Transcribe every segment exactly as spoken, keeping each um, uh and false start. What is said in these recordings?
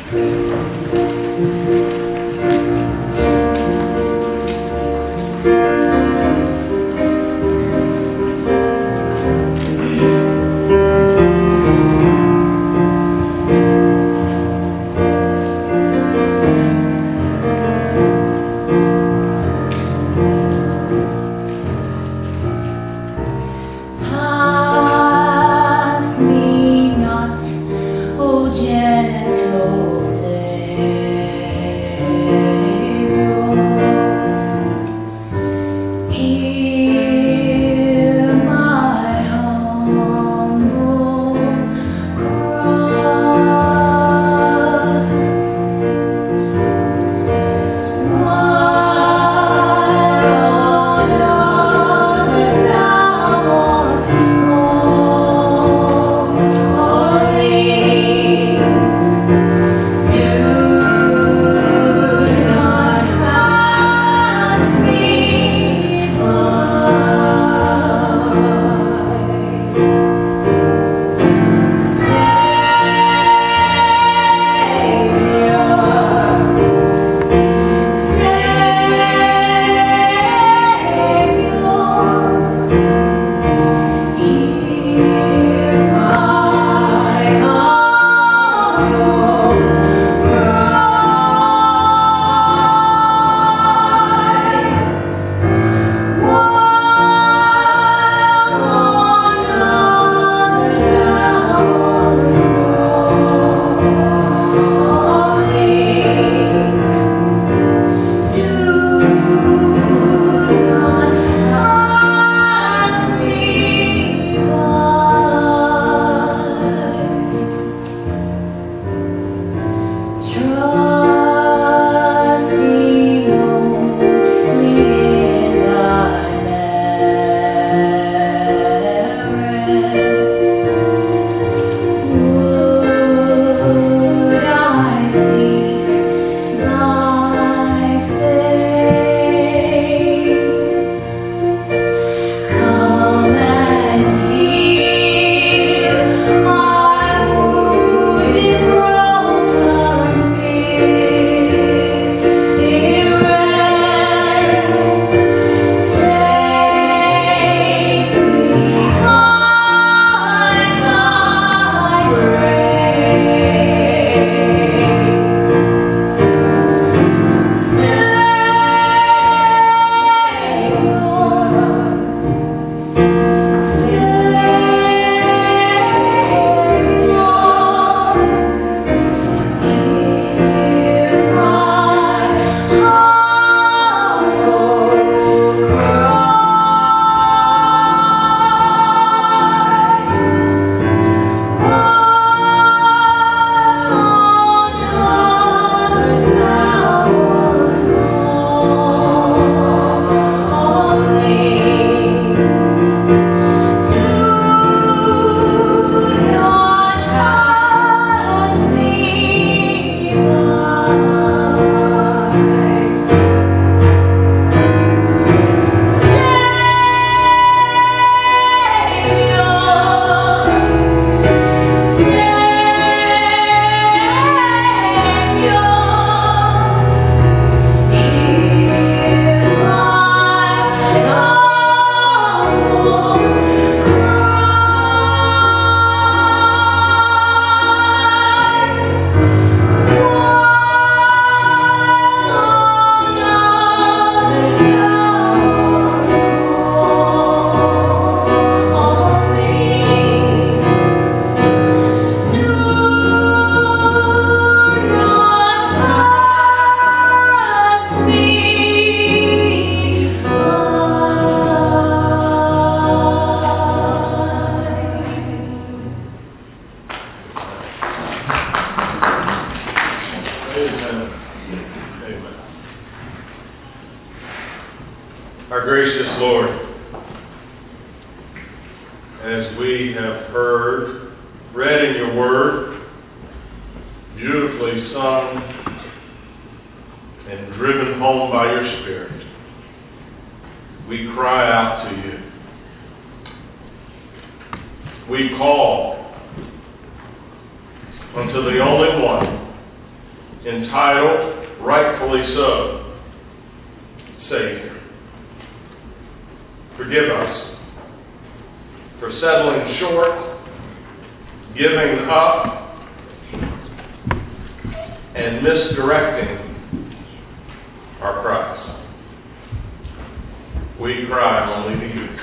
Our gracious Lord, as we have heard, read in your word, beautifully sung, and driven home by your Spirit, we cry out to you. We call unto the only one entitled, rightfully so, Savior. Forgive us for settling short, giving up, and misdirecting our cries. We cry only to you.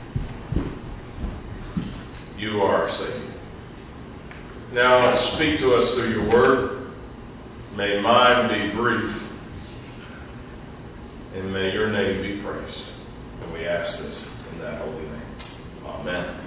You are our Savior. Now speak to us through your word. May mine be brief, and may your name be praised. And we ask this in that holy name. Amen.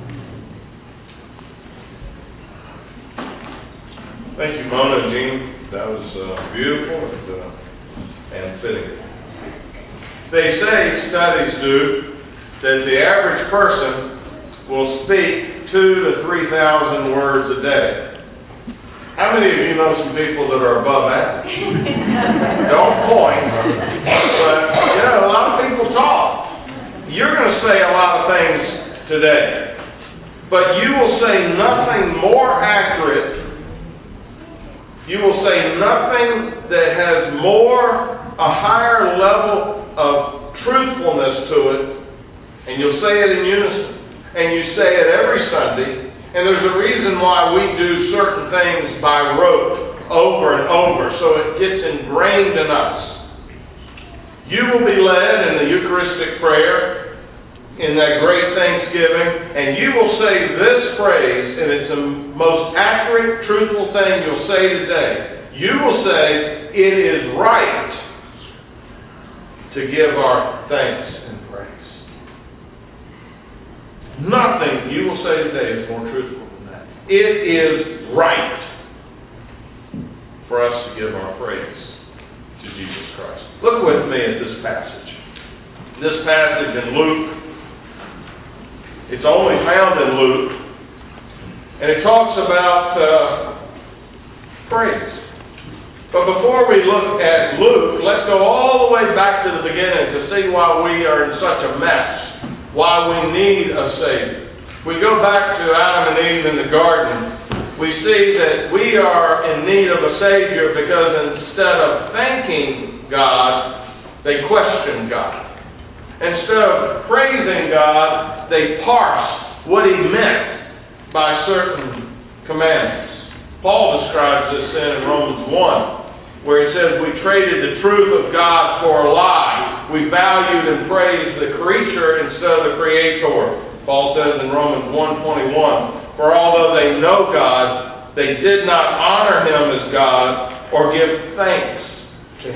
Thank you, Mona and Jean. That was uh, beautiful and, uh, and fitting. They say, studies do, that the average person will speak two to three thousand words a day. How many of you know some people that are above average? Don't point, but you know, a lot of people talk. You're going to say a lot of things today, but you will say nothing more accurate. You will say nothing that has more, a higher level of truthfulness to it, and you'll say it in unison. And you say it every Sunday, and there's a reason why we do certain things by rote over and over, so it gets ingrained in us. You will be led in the Eucharistic prayer, in that great Thanksgiving, and you will say this phrase, and it's the most accurate, truthful thing you'll say today. You will say, it is right to give our thanks and praise. Nothing you will say today is more truthful than that. It is right for us to give our praise to Jesus Christ. Look with me at this passage. This passage in Luke, it's only found in Luke, and it talks about uh, praise. But before we look at Luke, let's go all the way back to the beginning to see why we are in such a mess. Why we need a Savior. We go back to Adam and Eve in the garden. We see that we are in need of a Savior because instead of thanking God, they question God. Instead of praising God, they parse what He meant by certain commandments. Paul describes this in Romans one. Where he says we traded the truth of God for a lie. We valued and praised the creature instead of the Creator. Paul says in Romans one twenty-one, for although they know God, they did not honor Him as God or give thanks to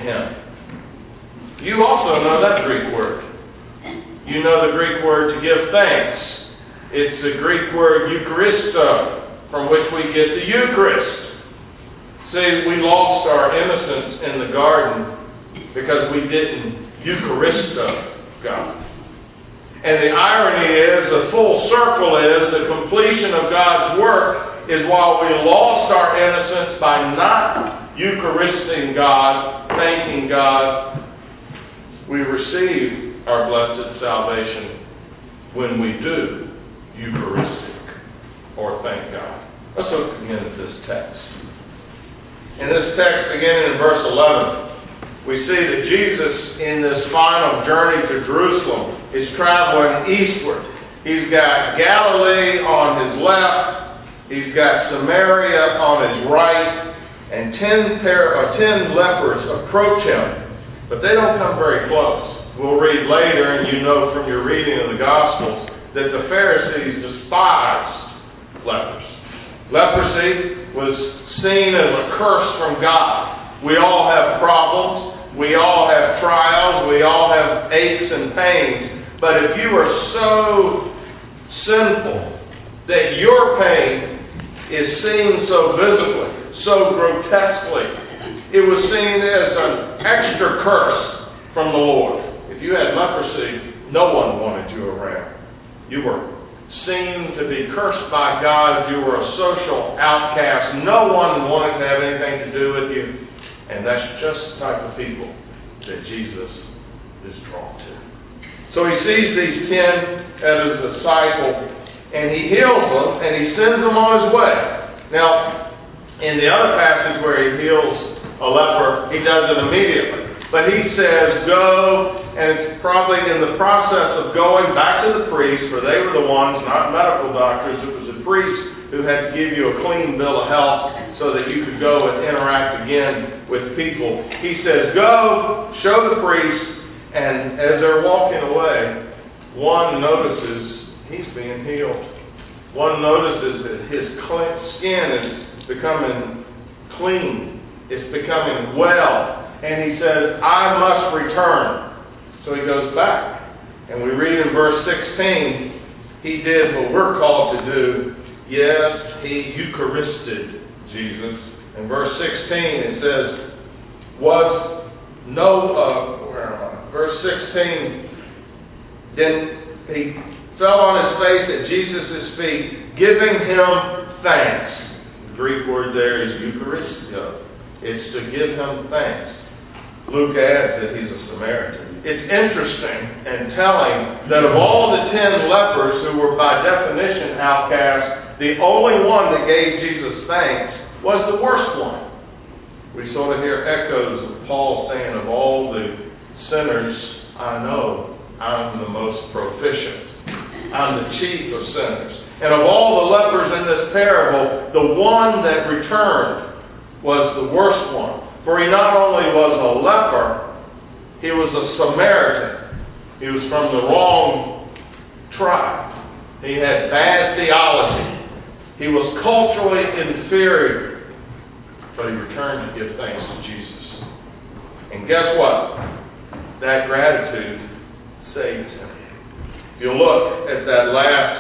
Him. You also know that Greek word. You know the Greek word to give thanks. It's the Greek word Eucharisto, from which we get the Eucharist. See, we lost our innocence in the garden because we didn't Eucharisto God. And the irony is, the full circle is, the completion of God's work is while we lost our innocence by not Eucharisting God, thanking God, we receive our blessed salvation when we do Eucharistic or thank God. Let's look again at this text. In this text, beginning in verse eleven, we see that Jesus, in this final journey to Jerusalem, is traveling eastward. He's got Galilee on his left, he's got Samaria on his right, and ten, pair, or ten lepers approach him, but they don't come very close. We'll read later, and you know from your reading of the Gospels, that the Pharisees despised lepers. Leprosy was seen as a curse from God. We all have problems. We all have trials. We all have aches and pains. But if you are so sinful that your pain is seen so visibly, so grotesquely, it was seen as an extra curse from the Lord. If you had leprosy, no one wanted you around. You were seen to be cursed by God. You were a social outcast. No one wanted to have anything to do with you. And that's just the type of people that Jesus is drawn to. So he sees these ten as his disciples, and he heals them, and he sends them on his way. Now, in the other passage where he heals a leper, he does it immediately. But he says, go, and it's probably in the process of going back to the priest, for they were the ones, not medical doctors, it was a priest who had to give you a clean bill of health so that you could go and interact again with people. He says, go, show the priest, and as they're walking away, one notices he's being healed. One notices that his skin is becoming clean. It's becoming well. And he says, I must return. So he goes back. And we read in verse sixteen, he did what we're called to do. Yes, he Eucharisted Jesus. In verse sixteen it says, was no, uh, where am I? Verse sixteen, then he fell on his face at Jesus' feet, giving him thanks. The Greek word there is Eucharistio. It's to give him thanks. Luke adds that he's a Samaritan. It's interesting and telling that of all the ten lepers who were by definition outcasts, the only one that gave Jesus thanks was the worst one. We sort of hear echoes of Paul saying, of all the sinners I know, I'm the most proficient. I'm the chief of sinners. And of all the lepers in this parable, the one that returned was the worst one. For he not only was a leper, he was a Samaritan. He was from the wrong tribe. He had bad theology. He was culturally inferior. But he returned to give thanks to Jesus. And guess what? That gratitude saved him. If you look at that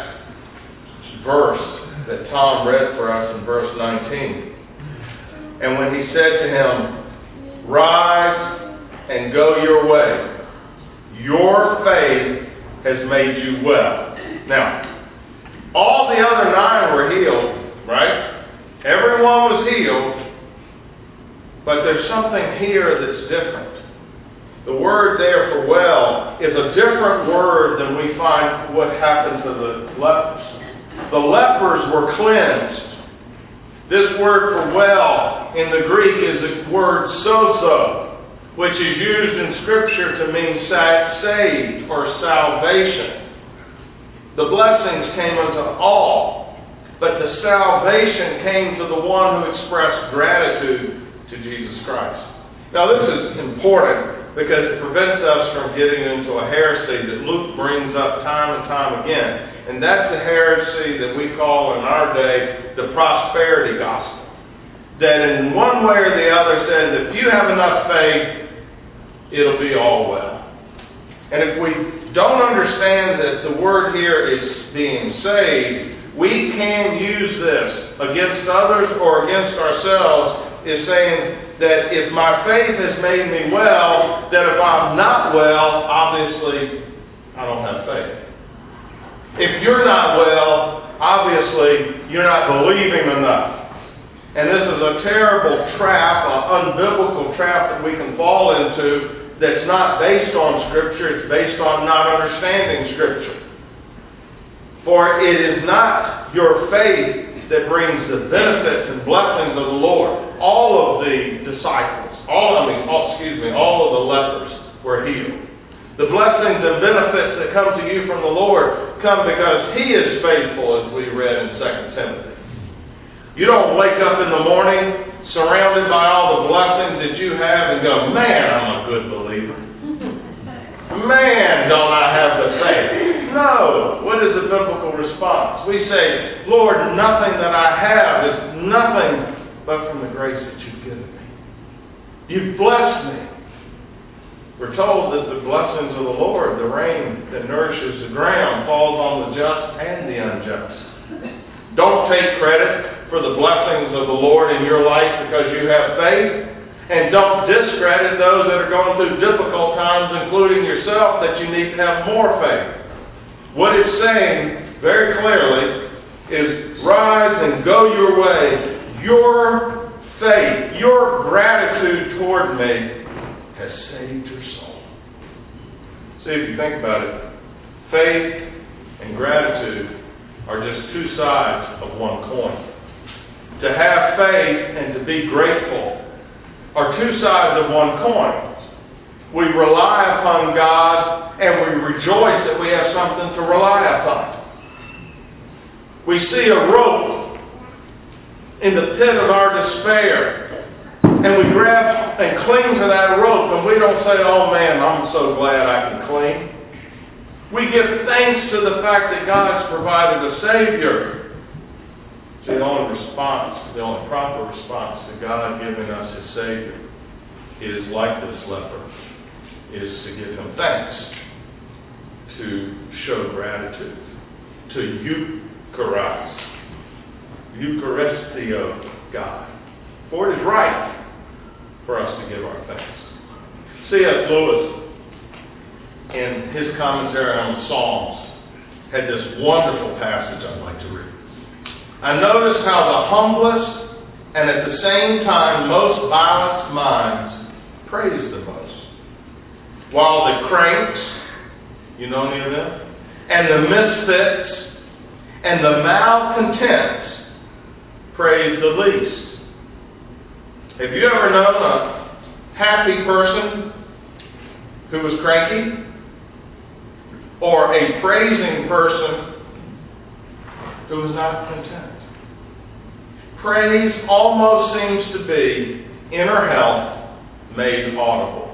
last verse that Tom read for us in verse nineteen, and when he said to him, rise and go your way, your faith has made you well. Now, all the other nine were healed, right? Everyone was healed, but there's something here that's different. The word there for well is a different word than we find what happened to the lepers. The lepers were cleansed. This word for well in the Greek is the word sozo, which is used in Scripture to mean saved or salvation. The blessings came unto all, but the salvation came to the one who expressed gratitude to Jesus Christ. Now this is important because it prevents us from getting into a heresy that Luke brings up time and time again. And that's the heresy that we call in our day the prosperity gospel. That in one way or the other says if you have enough faith, it'll be all well. And if we don't understand that the word here is being saved, we can use this against others or against ourselves, is saying that if my faith has made me well, that if I'm not well, obviously I don't have faith. If you're not well, obviously you're not believing enough. And this is a terrible trap, an unbiblical trap that we can fall into that's not based on Scripture, it's based on not understanding Scripture. For it is not your faith that brings the benefits and blessings of the Lord. All of the disciples, all I mean, all, excuse me, all of the lepers were healed. The blessings and benefits that come to you from the Lord come because He is faithful, as we read in Second Timothy. You don't wake up in the morning surrounded by all the blessings that you have and go, man, I'm a good believer. Man, don't I have the faith? No. What is the biblical response? We say, Lord, nothing that I have is nothing but from the grace that you've given me. You've blessed me. We're told that the blessings of the Lord, the rain that nourishes the ground, falls on the just and the unjust. Don't take credit for the blessings of the Lord in your life because you have faith. And don't discredit those that are going through difficult times, including yourself, that you need to have more faith. What it's saying very clearly is rise and go your way. Your faith, your gratitude toward me has saved your soul. See, if you think about it, faith and gratitude are just two sides of one coin. To have faith and to be grateful are two sides of one coin. We rely upon God, and we rejoice that we have something to rely upon. We see a rope in the pit of our despair, and we grab and cling to that rope, and we don't say, oh man, I'm so glad I can cling. We give thanks to the fact that God's provided a Savior. The only response, the only proper response to God giving us His Savior is like this leper, is to give Him thanks, to show gratitude, to Eucharize, Eucharistio God. For it is right for us to give our thanks. C S Lewis, in his commentary on the Psalms, had this wonderful passage I'd like to read. I notice how the humblest and at the same time most violent minds praise the most, while the cranks, you know any of them, and the misfits and the malcontents praise the least. Have you ever known a happy person who was cranky? Or a praising person who was not content? Praise almost seems to be inner health made audible.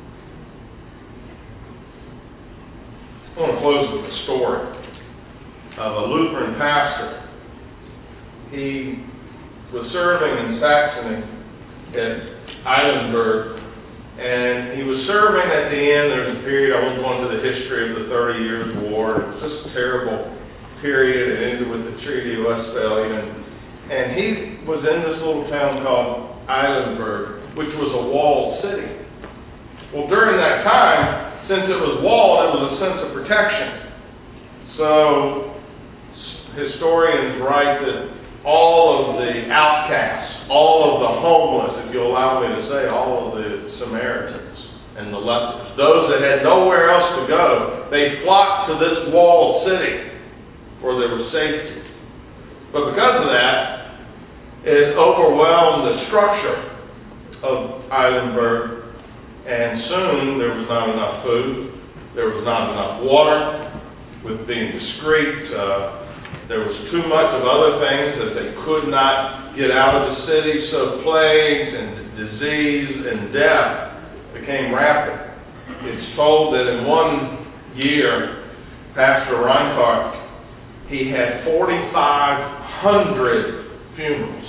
I want to close with a story of a Lutheran pastor. He was serving in Saxony at Eilenburg, and he was serving at the end. There was a period, I won't go into the history of the Thirty Years' War. It was just a terrible period. It ended with the Treaty of Westphalia. And he was in this little town called Eilenburg, which was a walled city. Well, during that time, since it was walled, it was a sense of protection. So historians write that all of the outcasts, all of the homeless, if you'll allow me to say, all of the Samaritans and the lepers, those that had nowhere else to go, they flocked to this walled city where there was safety. But because of that, it overwhelmed the structure of Eilenburg, and soon there was not enough food, there was not enough water. With being discreet, uh, there was too much of other things that they could not get out of the city, so plagues and disease and death became rapid. It's told that in one year, Pastor Reinhardt, he had forty-five hundred funerals,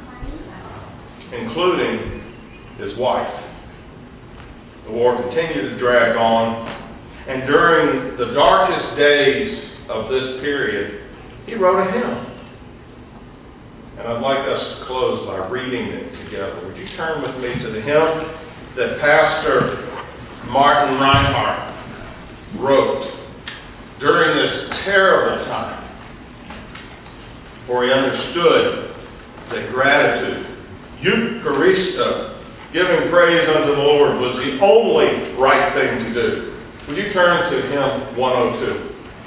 including his wife. The war continued to drag on, and during the darkest days of this period, he wrote a hymn. And I'd like us to close by reading it together. Would you turn with me to the hymn that Pastor Martin Reinhardt wrote during this terrible time? For he understood that gratitude, Eucharisto, giving praise unto the Lord, was the only right thing to do. Would you turn to hymn one oh two?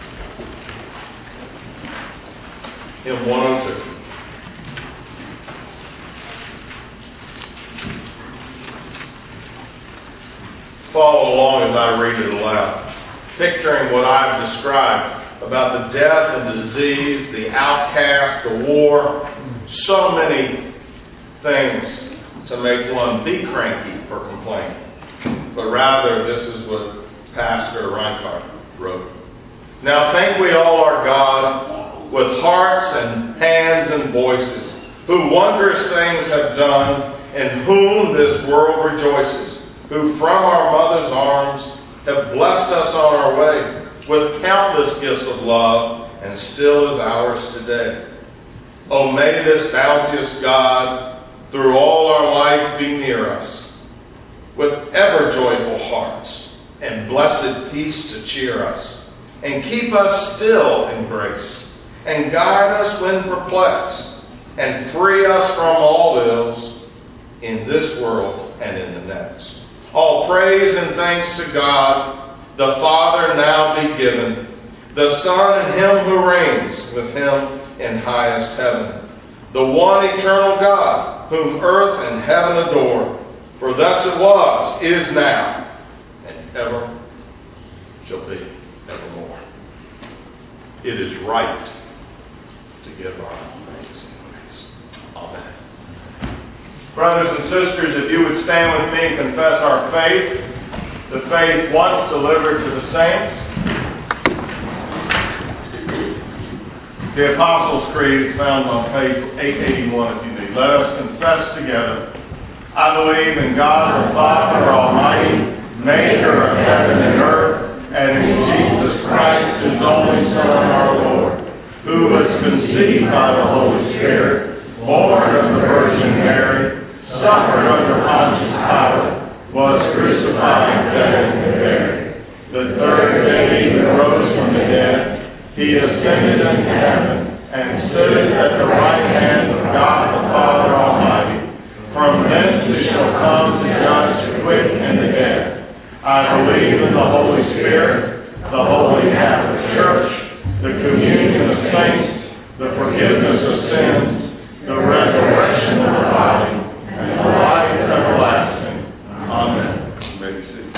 Hymn one oh two. Follow along as I read it aloud, picturing what I've described about the death and disease, the outcast, the war, so many things to make one be cranky for complaining. But rather, this is what Pastor Reinhardt wrote. Now thank we all our God with hearts and hands and voices, who wondrous things have done, in whom this world rejoices, who from our mother's arms have blessed us on our way with countless gifts of love, and still is ours today. O may this bounteous God through all our life be near us, with ever joyful hearts and blessed peace to cheer us, and keep us still in grace, and guide us when perplexed, and free us from all ills in this world and in the next. All praise and thanks to God, the Father now be given, the Son and Him who reigns with Him in highest heaven, the one eternal God, whom earth and heaven adore, For thus it was, is now, and ever shall be, evermore. It is right to give our thanks and praise. Amen. Brothers and sisters, if you would stand with me and confess our faith, the faith once delivered to the saints. The Apostles' Creed is found on page eight eighty-one if you need. Let us confess together. I believe in God the Father Almighty, maker of heaven and earth, and in Jesus Christ, his only Son, our Lord, who was conceived by the Holy Spirit, born of the Virgin Mary, suffered under Pontius Pilate, was crucified, dead, and buried. The third day he rose from the dead. He ascended into heaven, and stood at the right hand of God the Father Almighty. From thence he shall come to judge the quick and the dead. I believe in the Holy Spirit, the Holy Catholic Church, the communion of saints, the forgiveness of sins, the resurrection of the body, and the life everlasting. Amen. You may be seated.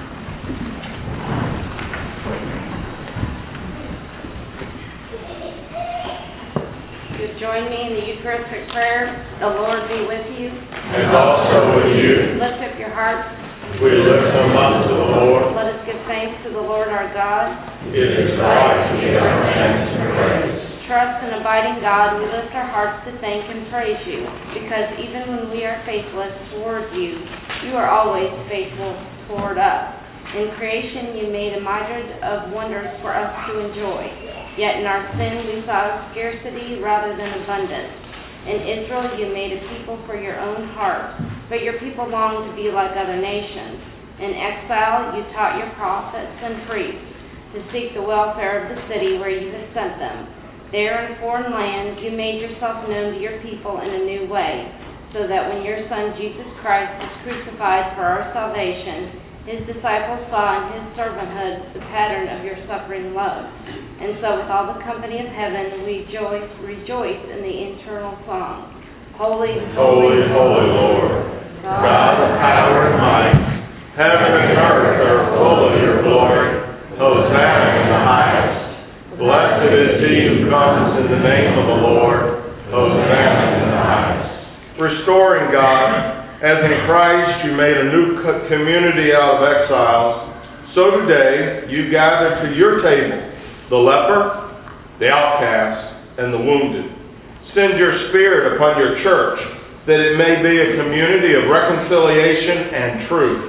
You join me in the Eucharistic prayer. The Lord be with you. And also with you. Lift up your hearts. We lift them up to the Lord. Let us give thanks to the Lord our God. It is right to give our thanks and praise. Trust and abide in God, we lift our hearts to thank and praise you, because even when we are faithless toward you, you are always faithful toward us. In creation you made a myriad of wonders for us to enjoy. Yet in our sin we saw scarcity rather than abundance. In Israel you made a people for your own heart, but your people longed to be like other nations. In exile you taught your prophets and priests to seek the welfare of the city where you have sent them. There in foreign lands you made yourself known to your people in a new way, so that when your Son Jesus Christ was crucified for our salvation, his disciples saw in his servanthood the pattern of your suffering love. And so with all the company of heaven we rejoice, rejoice in the eternal song. Holy, holy, holy Lord, God, God of power and might, heaven and earth are full of your glory. Hosanna in the highest. Blessed is he who comes in the name of the Lord. Hosanna in the highest. Restoring God, as in Christ you made a new community out of exiles, so today you gather to your table the leper, the outcast, and the wounded. Send your Spirit upon your church, that it may be a community of reconciliation and truth.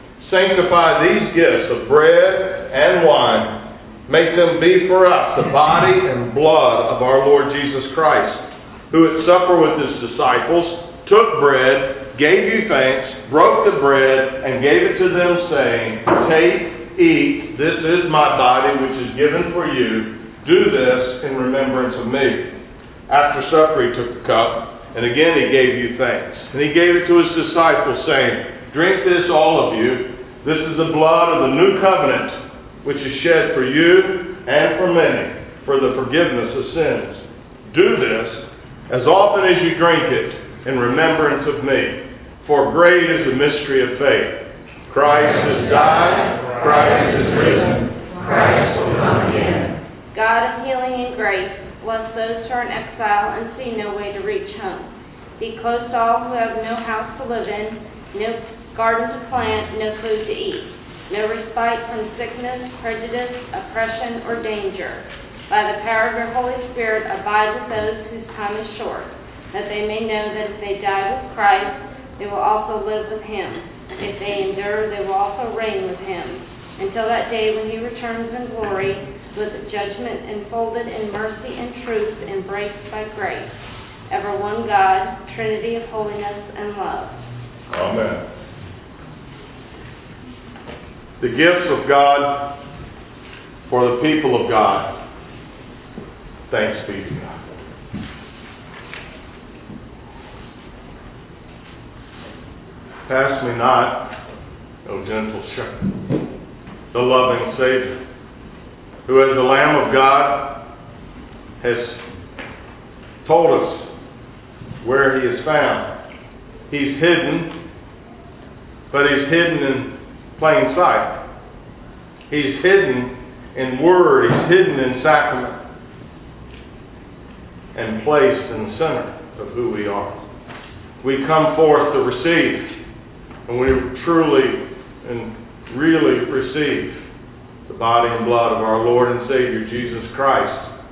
Sanctify these gifts of bread and wine. Make them be for us the body and blood of our Lord Jesus Christ, who at supper with his disciples took bread, gave you thanks, broke the bread, and gave it to them, saying, Take, eat, this is my body which is given for you. Do this in remembrance of me. After supper he took the cup, and again he gave you thanks. And he gave it to his disciples, saying, Drink this, all of you. This is the blood of the new covenant, which is shed for you and for many, for the forgiveness of sins. Do this as often as you drink it in remembrance of me. For great is the mystery of faith. Christ has died, Christ is risen, Christ will come again. God of healing and grace, bless those who are in exile and see no way to reach home. Be close to all who have no house to live in, no garden to plant, no food to eat, no respite from sickness, prejudice, oppression, or danger. By the power of your Holy Spirit, abide with those whose time is short, that they may know that if they die with Christ, they will also live with him. If they endure, they will also reign with him, until that day when he returns in glory, with judgment enfolded in mercy and truth, embraced by grace. Ever one God, Trinity of holiness and love. Amen. The gifts of God for the people of God. Thanks be to God. Pass me not, O gentle shepherd, the loving Savior, who as the Lamb of God has told us where he is found. He's hidden but He's hidden in plain sight. He's hidden in Word. He's hidden in sacrament. And placed in the center of who we are. We come forth to receive. And we truly and really receive the body and blood of our Lord and Savior Jesus Christ.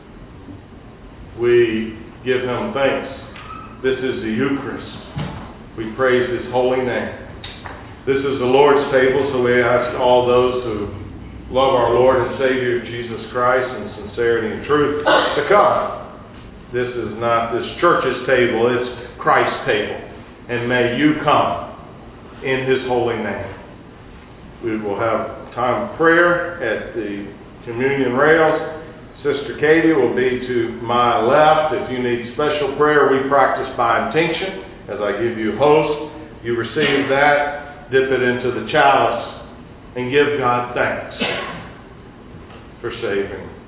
We give Him thanks. This is the Eucharist. We praise His holy name. This is the Lord's table, so we ask all those who love our Lord and Savior Jesus Christ in sincerity and truth to come. This is not this church's table, it's Christ's table. And may you come in His holy name. We will have time of prayer at the communion rails. Sister Katie will be to my left. If you need special prayer, we practice by intinction. As I give you host, you receive that, dip it into the chalice, and give God thanks for saving